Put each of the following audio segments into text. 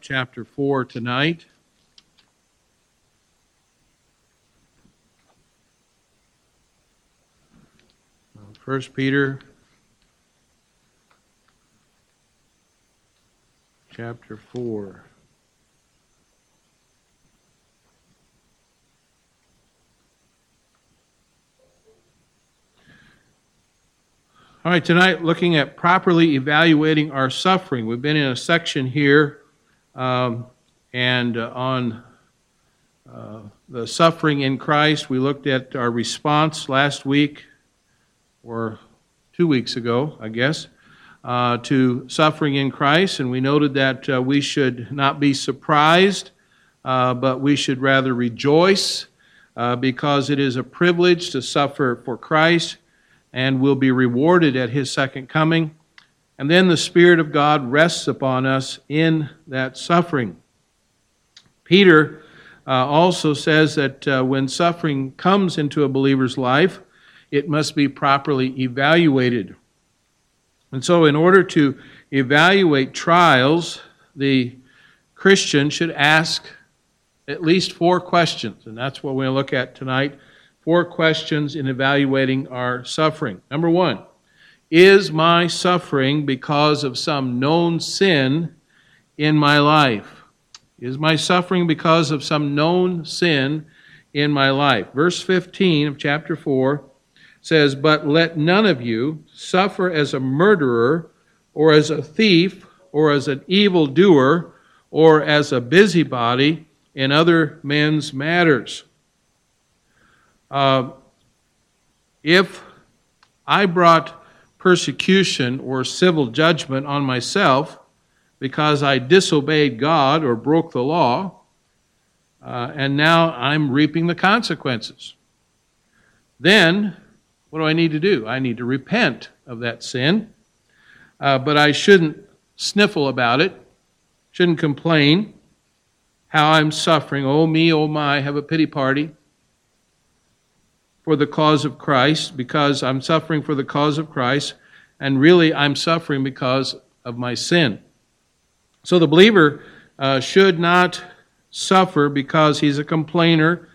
chapter 4 tonight. First Peter chapter 4. All right, tonight looking at properly evaluating our suffering. We've been in a section here on the suffering in Christ. We looked at our response last week, or 2 weeks ago, I guess, to suffering in Christ, and we noted that we should not be surprised, but we should rather rejoice because it is a privilege to suffer for Christ, and will be rewarded at His second coming. And then the Spirit of God rests upon us in that suffering. Peter also says that when suffering comes into a believer's life, it must be properly evaluated. And so in order to evaluate trials, the Christian should ask at least 4 questions, and that's what we're going to look at tonight. 4 questions in evaluating our suffering. Number 1, is my suffering because of some known sin in my life? Is my suffering because of some known sin in my life? Verse 15 of chapter 4 says, "But let none of you suffer as a murderer, or as a thief, or as an evildoer, or as a busybody in other men's matters." If I brought persecution or civil judgment on myself because I disobeyed God or broke the law, and now I'm reaping the consequences, then what do I need to do? I need to repent of that sin, but I shouldn't sniffle about it, shouldn't complain how I'm suffering. Oh me, oh my, have a pity party for the cause of Christ, because I'm suffering for the cause of Christ, and really I'm suffering because of my sin. So the believer should not suffer because he's a complainer,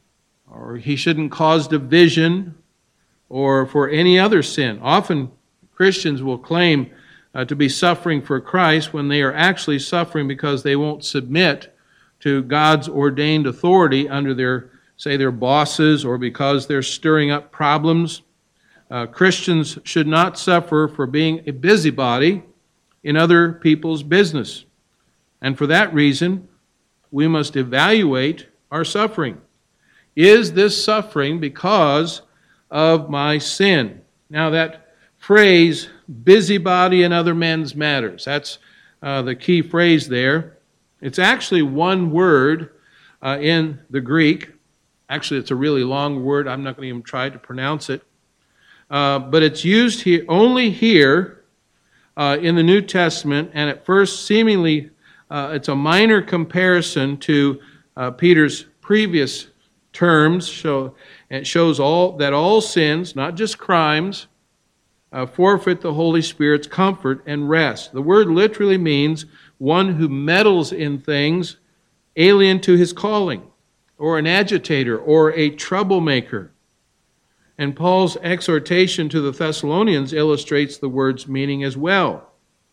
or he shouldn't cause division, or for any other sin. Often Christians will claim to be suffering for Christ when they are actually suffering because they won't submit to God's ordained authority under their bosses, or because they're stirring up problems. Christians should not suffer for being a busybody in other people's business. And for that reason, we must evaluate our suffering. Is this suffering because of my sin? Now that phrase, busybody in other men's matters, that's the key phrase there. It's actually one word in the Greek. Actually, it's a really long word. I'm not going to even try to pronounce it. But it's used here only here in the New Testament, and at first seemingly it's a minor comparison to Peter's previous terms. It shows that all sins, not just crimes, forfeit the Holy Spirit's comfort and rest. The word literally means one who meddles in things alien to his calling, or an agitator, or a troublemaker. And Paul's exhortation to the Thessalonians illustrates the word's meaning as well.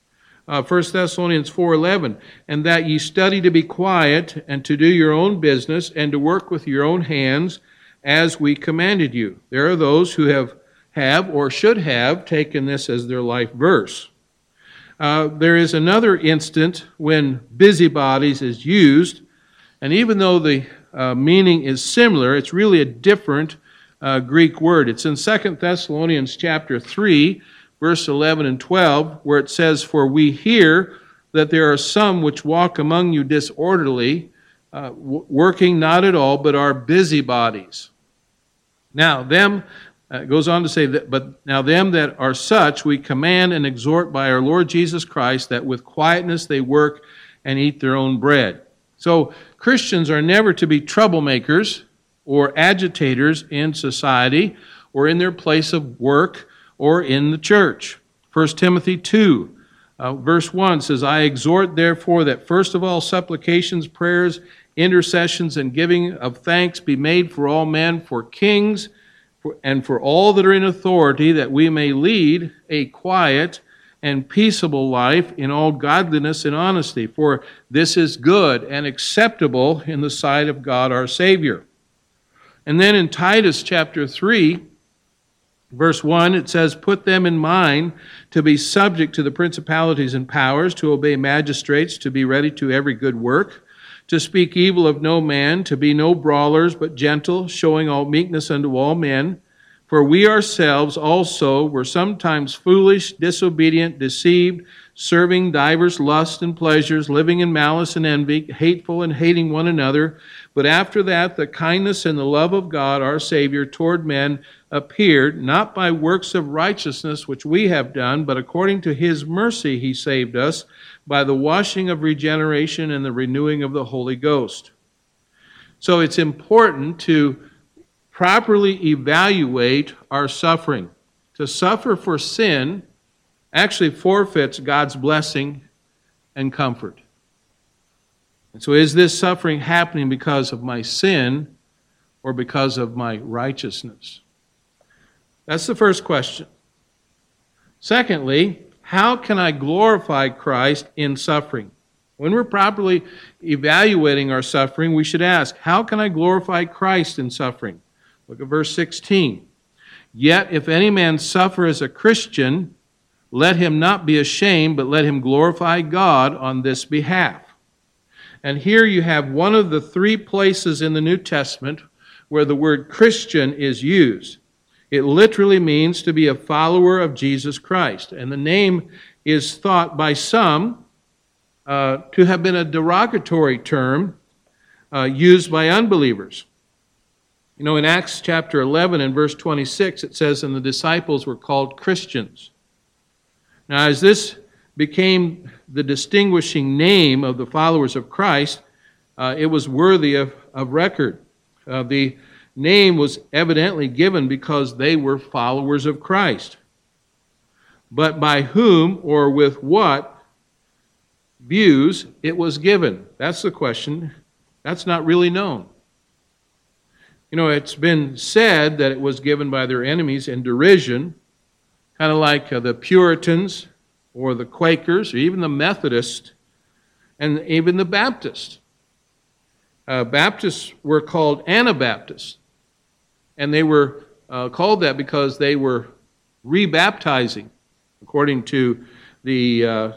1 Thessalonians 4:11, "And that ye study to be quiet, and to do your own business, and to work with your own hands, as we commanded you." There are those who have or should have taken this as their life verse. There is another instant when busybodies is used, and even though the meaning is similar, it's really a different Greek word. It's in 2 Thessalonians chapter 3, verse 11 and 12, where it says, "For we hear that there are some which walk among you disorderly, working not at all, but are busybodies." Now them, it goes on to say, "But now them that are such we command and exhort by our Lord Jesus Christ, that with quietness they work and eat their own bread." So Christians are never to be troublemakers or agitators in society, or in their place of work, or in the church. 1 Timothy 2 Verse 1 says, I exhort therefore that first of all supplications, prayers, intercessions, and giving of thanks be made for all men, for kings, and for all that are in authority, that we may lead a quiet and peaceable life in all godliness and honesty. For this is good and acceptable in the sight of God our Savior. And then in Titus chapter 3, verse 1, it says, put them in mind to be subject to the principalities and powers, to obey magistrates, to be ready to every good work, to speak evil of no man, to be no brawlers, but gentle, showing all meekness unto all men. For we ourselves also were sometimes foolish, disobedient, deceived, serving divers lusts and pleasures, living in malice and envy, hateful and hating one another. But after that, the kindness and the love of God, our Savior, toward men appeared, not by works of righteousness which we have done, but according to His mercy He saved us, by the washing of regeneration and the renewing of the Holy Ghost. So it's important to properly evaluate our suffering. To suffer for sin actually forfeits God's blessing and comfort. And so is this suffering happening because of my sin or because of my righteousness? That's the first question. Secondly, how can I glorify Christ in suffering? When we're properly evaluating our suffering, we should ask, how can I glorify Christ in suffering? Look at verse 16. Yet if any man suffer as a Christian, let him not be ashamed, but let him glorify God on this behalf. And here you have one of the three places in the New Testament where the word Christian is used. It literally means to be a follower of Jesus Christ. And the name is thought by some to have been a derogatory term used by unbelievers. You know, in Acts chapter 11 and verse 26, it says, and the disciples were called Christians. Now, as this became the distinguishing name of the followers of Christ, it was worthy of record. The name was evidently given because they were followers of Christ. But by whom or with what views it was given? That's the question. That's not really known. You know, it's been said that it was given by their enemies in derision, kind of like the Puritans or the Quakers or even the Methodists and even the Baptists. Baptists were called Anabaptists. And they were called that because they were rebaptizing, according to the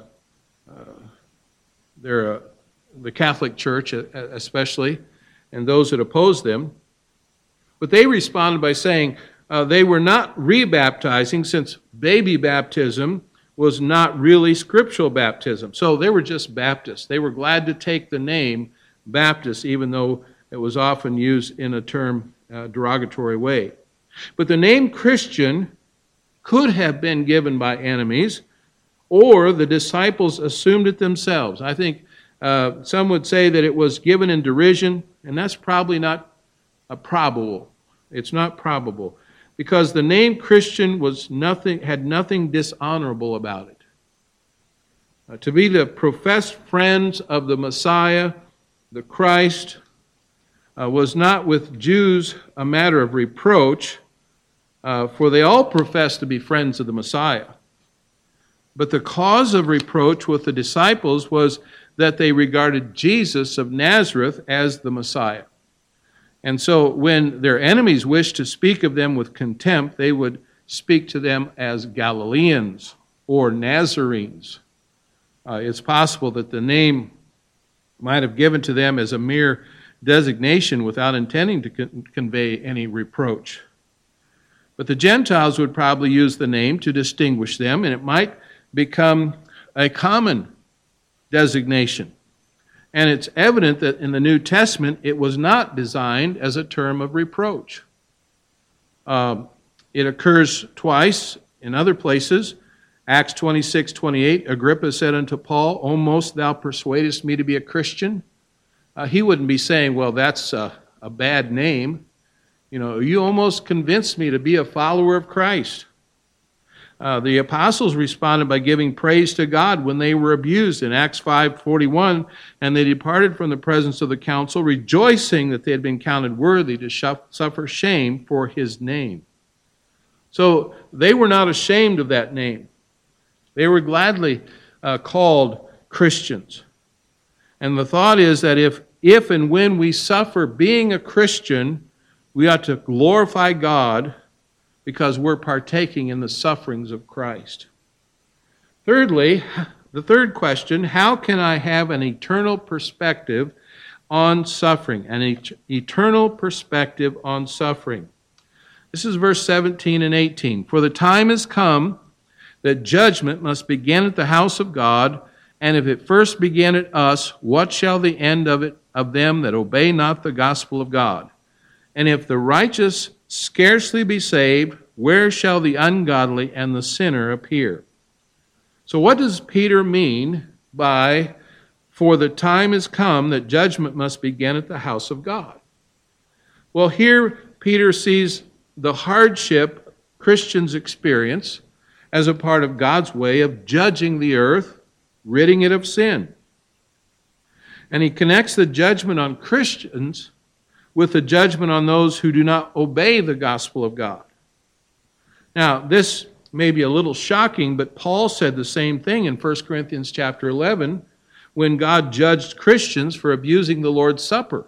Catholic Church especially, and those that opposed them. But they responded by saying they were not rebaptizing, since baby baptism was not really scriptural baptism. So they were just Baptists. They were glad to take the name Baptist, even though it was often used in a term derogatory way. But the name Christian could have been given by enemies, or the disciples assumed it themselves. I think some would say that it was given in derision, and that's probably not probable. It's not probable, because the name Christian had nothing dishonorable about it. To be the professed friends of the Messiah, the Christ, was not with Jews a matter of reproach, for they all professed to be friends of the Messiah. But the cause of reproach with the disciples was that they regarded Jesus of Nazareth as the Messiah. And so when their enemies wished to speak of them with contempt, they would speak to them as Galileans or Nazarenes. It's possible that the name might have given to them as a mere designation without intending to convey any reproach. But the Gentiles would probably use the name to distinguish them, and it might become a common designation. And it's evident that in the New Testament it was not designed as a term of reproach. It occurs twice in other places. Acts 26:28, Agrippa said unto Paul, almost thou persuadest me to be a Christian. He wouldn't be saying, well, that's a bad name. You almost convinced me to be a follower of Christ. The apostles responded by giving praise to God when they were abused in Acts 5:41, and they departed from the presence of the council, rejoicing that they had been counted worthy to suffer shame for his name. So they were not ashamed of that name. They were gladly called Christians. And the thought is that if and when we suffer being a Christian, we ought to glorify God because we're partaking in the sufferings of Christ. Thirdly, the third question, how can I have an eternal perspective on suffering? An eternal perspective on suffering. This is verse 17 and 18. For the time has come that judgment must begin at the house of God, and if it first begin at us, what shall the end of them that obey not the gospel of God? And if the righteous scarcely be saved, where shall the ungodly and the sinner appear? So what does Peter mean by, for the time is come that judgment must begin at the house of God? Well, here Peter sees the hardship Christians experience as a part of God's way of judging the earth, ridding it of sin. And he connects the judgment on Christians with the judgment on those who do not obey the gospel of God. Now, this may be a little shocking, but Paul said the same thing in 1 Corinthians chapter 11 when God judged Christians for abusing the Lord's Supper.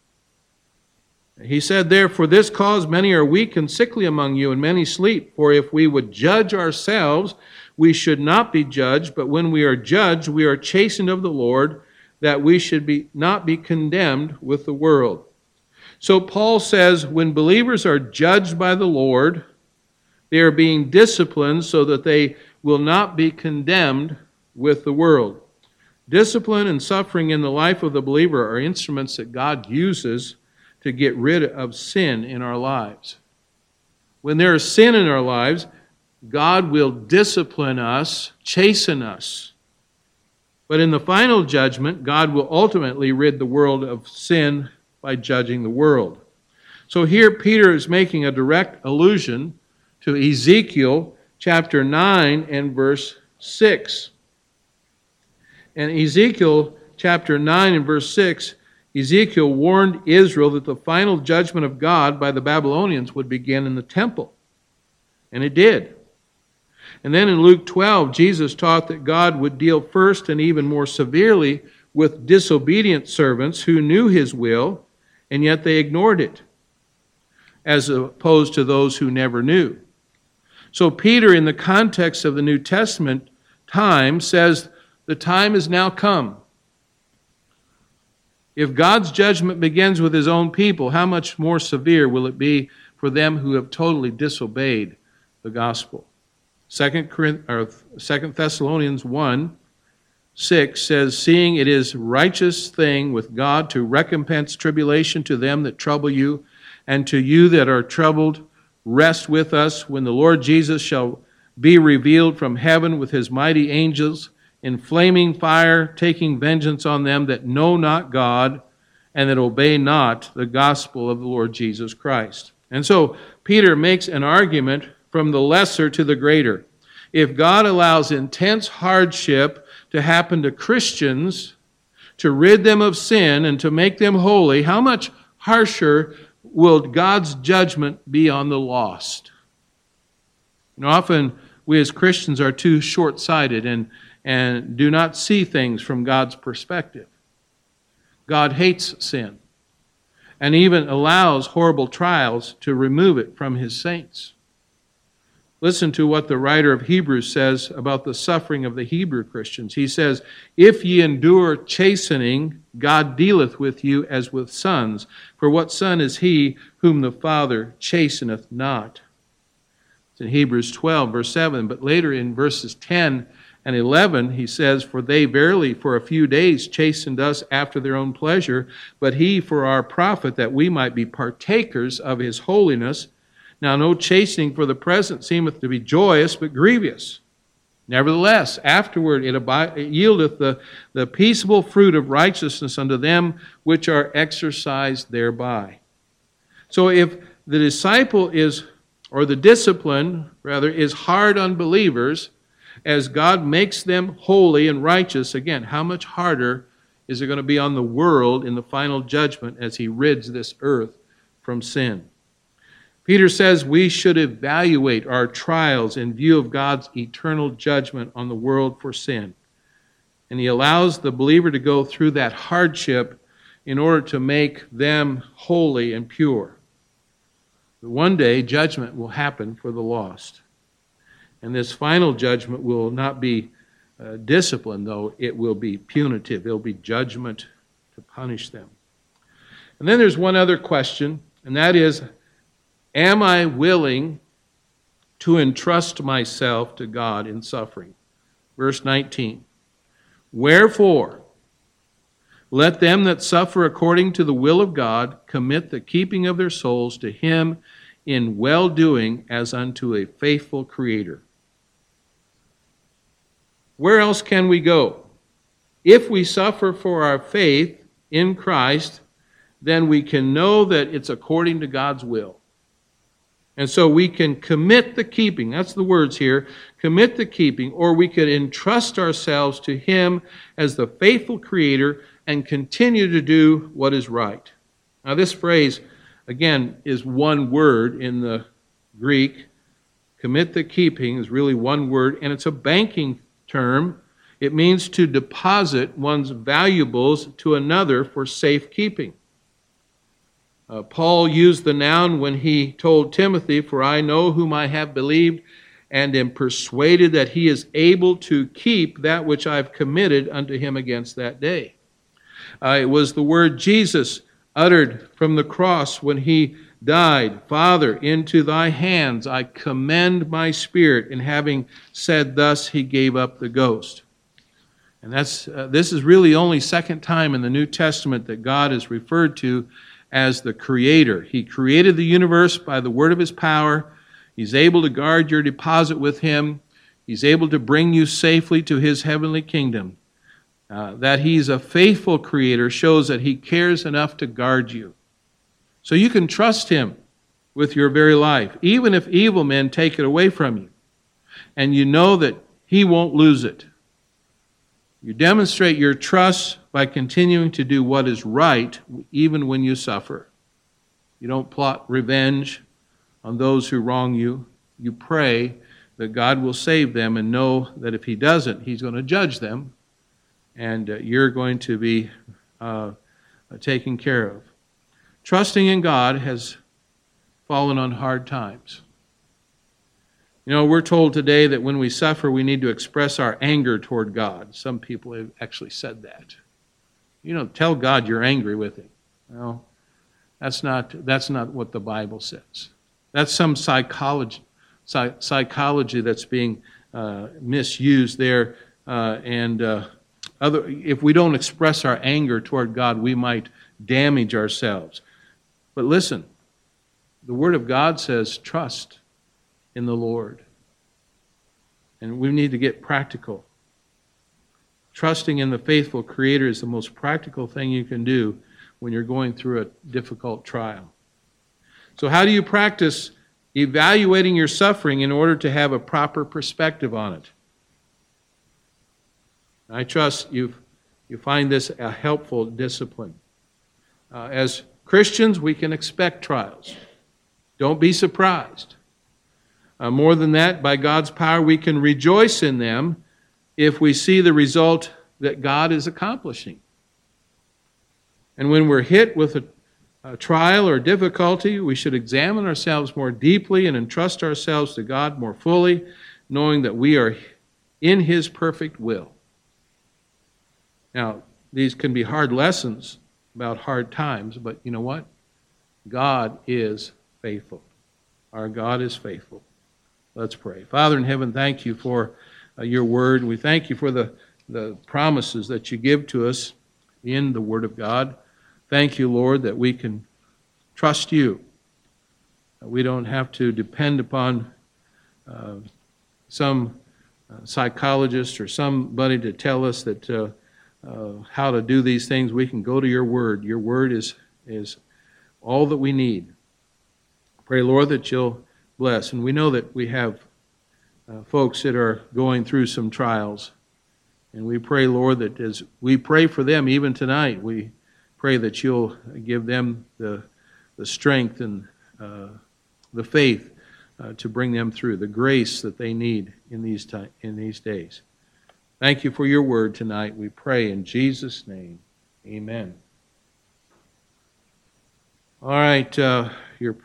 He said there, for this cause many are weak and sickly among you, and many sleep. For if we would judge ourselves, we should not be judged. But when we are judged, we are chastened of the Lord, that we should not be condemned with the world. So Paul says, when believers are judged by the Lord, they are being disciplined so that they will not be condemned with the world. Discipline and suffering in the life of the believer are instruments that God uses to get rid of sin in our lives. When there is sin in our lives, God will discipline us, chasten us. But in the final judgment, God will ultimately rid the world of sin by judging the world. So here Peter is making a direct allusion to Ezekiel chapter 9 and verse 6. In Ezekiel chapter 9 and verse 6, Ezekiel warned Israel that the final judgment of God by the Babylonians would begin in the temple. And it did. And then in Luke 12, Jesus taught that God would deal first and even more severely with disobedient servants who knew his will, and yet they ignored it, as opposed to those who never knew. So Peter, in the context of the New Testament time, says the time has now come. If God's judgment begins with his own people, how much more severe will it be for them who have totally disobeyed the gospel? 2 Thessalonians 1:6 says, seeing it is righteous thing with God to recompense tribulation to them that trouble you, and to you that are troubled, rest with us when the Lord Jesus shall be revealed from heaven with his mighty angels, in flaming fire, taking vengeance on them that know not God and that obey not the gospel of the Lord Jesus Christ. And so Peter makes an argument from the lesser to the greater. If God allows intense hardship to happen to Christians, to rid them of sin and to make them holy, how much harsher will God's judgment be on the lost? Often we as Christians are too short-sighted and do not see things from God's perspective. God hates sin and even allows horrible trials to remove it from his saints. Listen to what the writer of Hebrews says about the suffering of the Hebrew Christians. He says, if ye endure chastening, God dealeth with you as with sons. For what son is he whom the Father chasteneth not? It's in Hebrews 12, verse 7. But later in verses 10 and 11, he says, for they verily for a few days chastened us after their own pleasure, but he for our profit, that we might be partakers of his holiness. Now no chastening for the present seemeth to be joyous, but grievous. Nevertheless, afterward it yieldeth the peaceable fruit of righteousness unto them which are exercised thereby. So if the disciple is or the discipline, rather, is hard on believers as God makes them holy and righteous. Again, how much harder is it going to be on the world in the final judgment as he rids this earth from sin? Peter says we should evaluate our trials in view of God's eternal judgment on the world for sin. And he allows the believer to go through that hardship in order to make them holy and pure. But one day, judgment will happen for the lost. And this final judgment will not be discipline, though. It will be punitive. It will be judgment to punish them. And then there's one other question, and that is, am I willing to entrust myself to God in suffering? Verse 19. Wherefore, let them that suffer according to the will of God commit the keeping of their souls to Him in well-doing as unto a faithful Creator. Where else can we go? If we suffer for our faith in Christ, then we can know that it's according to God's will. And so we can commit the keeping, that's the words here, commit the keeping, or we could entrust ourselves to Him as the faithful Creator and continue to do what is right. Now this phrase, again, is one word in the Greek. Commit the keeping is really one word, and it's a banking term. It means to deposit one's valuables to another for safekeeping. Paul used the noun when he told Timothy, "For I know whom I have believed, and am persuaded that he is able to keep that which I have committed unto him against that day." It was the word Jesus uttered from the cross when he died. "Father, into thy hands I commend my spirit." And having said thus, he gave up the ghost. And this is really only second time in the New Testament that God is referred to as the Creator. He created the universe by the word of His power. He's able to guard your deposit with Him. He's able to bring you safely to His heavenly kingdom. That He's a faithful Creator shows that He cares enough to guard you. So you can trust Him with your very life, even if evil men take it away from you. And you know that He won't lose it. You demonstrate your trust by continuing to do what is right, even when you suffer. You don't plot revenge on those who wrong you. You pray that God will save them and know that if He doesn't, He's going to judge them, and you're going to be taken care of. Trusting in God has fallen on hard times. You know, we're told today that when we suffer, we need to express our anger toward God. Some people have actually said that. You know, tell God you're angry with Him. No, that's not what the Bible says. That's some psychology that's being misused there. If we don't express our anger toward God, we might damage ourselves. But listen, the Word of God says trust in the Lord. And we need to get practical. Trusting in the faithful Creator is the most practical thing you can do when you're going through a difficult trial. So how do you practice evaluating your suffering in order to have a proper perspective on it? I trust you find this a helpful discipline. As Christians, we can expect trials. Don't be surprised. More than that, by God's power, we can rejoice in them if we see the result that God is accomplishing. And when we're hit with a trial or difficulty, we should examine ourselves more deeply and entrust ourselves to God more fully, knowing that we are in His perfect will. Now, these can be hard lessons about hard times, but you know what? God is faithful. Our God is faithful. Let's pray. Father in heaven, thank You for Your Word. We thank You for the promises that You give to us in the Word of God. Thank You, Lord, that we can trust You. We don't have to depend upon some psychologist or somebody to tell us that how to do these things. We can go to Your Word. Your Word is all that we need. Pray, Lord, that You'll bless. And we know that we have folks that are going through some trials. And we pray, Lord, that as we pray for them even tonight, we pray that you'll give them the strength and the faith to bring them through, the grace that they need in these days. Thank you for your word tonight. We pray in Jesus' name. Amen. All right, your